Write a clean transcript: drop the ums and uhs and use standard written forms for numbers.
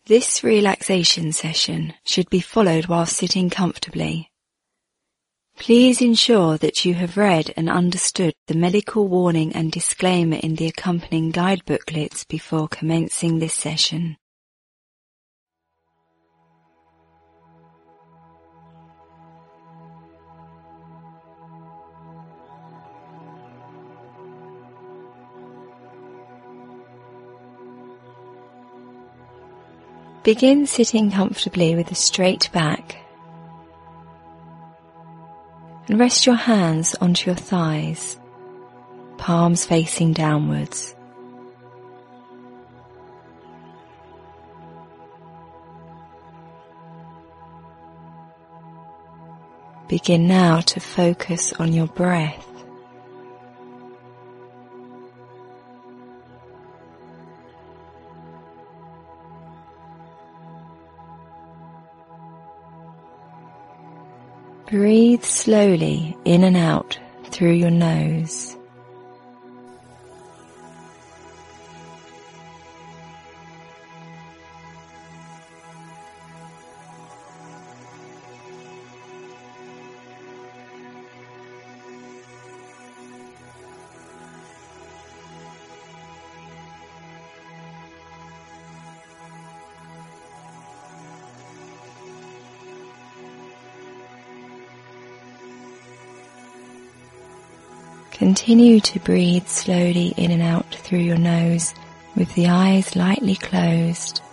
This relaxation session should be followed while sitting comfortably. Please ensure that you have read and understood the medical warning and disclaimer in the accompanying guide booklets before commencing this session. Begin sitting comfortably with a straight back and rest your hands onto your thighs, palms facing downwards. Begin now to focus on your breath. Breathe slowly in and out through your nose. Continue to breathe slowly in and out through your nose with the eyes lightly closed.